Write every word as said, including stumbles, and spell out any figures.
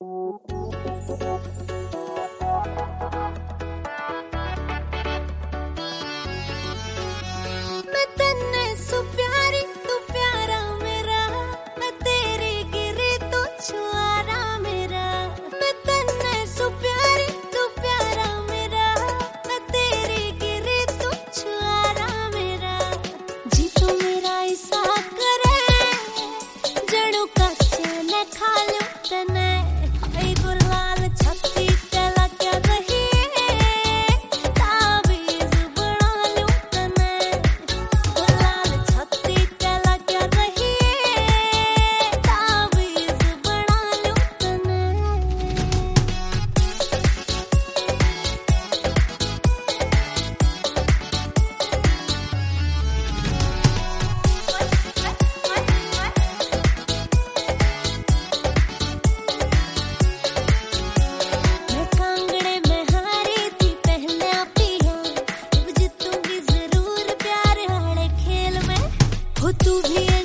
मैं तन्ने सु प्यारी तू प्यारा मेरा, मैं तेरे गिरे तो छुआरा मेरा। मैं तन्ने सु प्यारी तू प्यारा मेरा, मैं तेरे गिरे तो छुआरा मेरा। जी तू मेरा ऐसा करे जड़ों का चैन खा लो तने, आई गुलाल छत्ती तला क्या रही ताबीज बना लो तने। गुलाल छत्ती तला क्या रही ताबीज बना लो तने। मैं कांगड़े में हारी थी पहले पिया, अब जीतूंगी जरूर प्यार वाले खेल में। हो तू भी